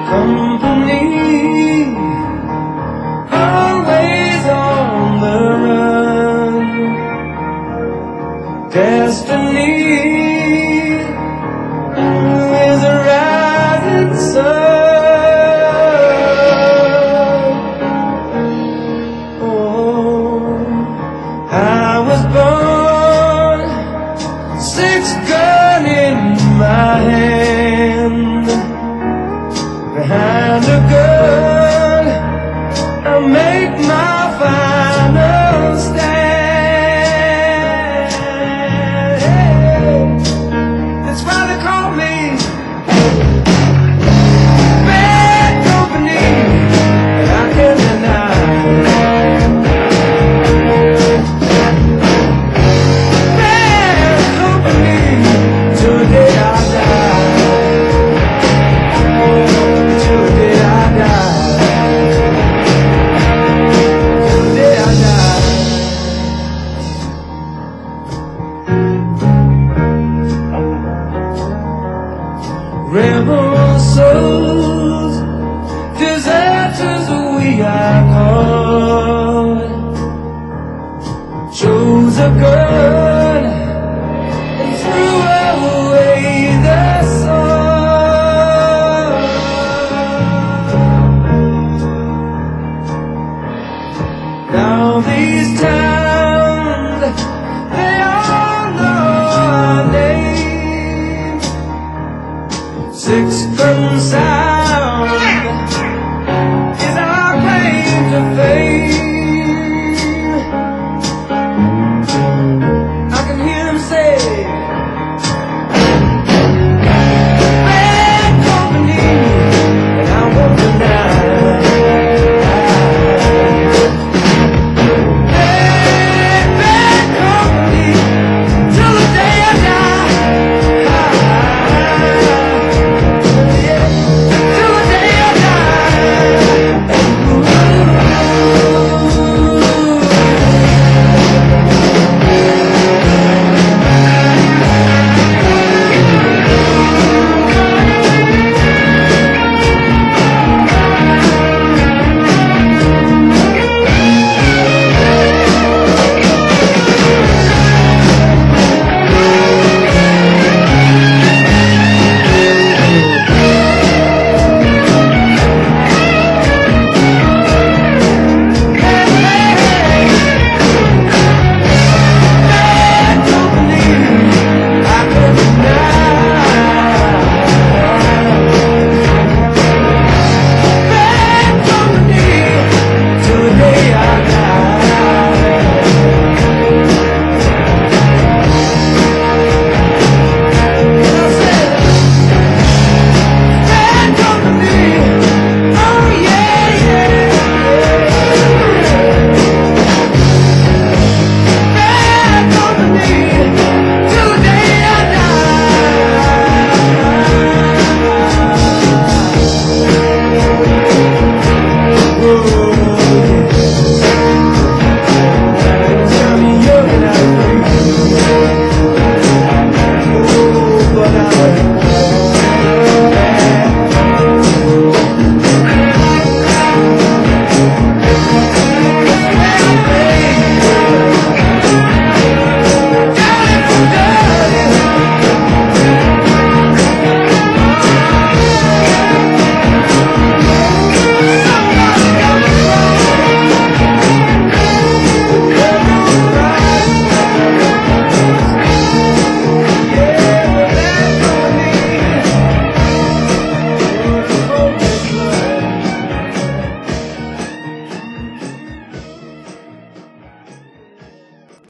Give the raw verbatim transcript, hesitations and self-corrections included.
company, always on the run. Destiny is a rising sun. Oh, I was born, six gun in my hand. Behind a gun, I make my final stand. That's why they call me bad company, and I can't deny. Bad company, till the day I die. Till the day I die. Till the day I die. Rebel souls, deserters we are called. Chose a gun and threw away the sword. Now these towns, they all know our name. Six gun sound.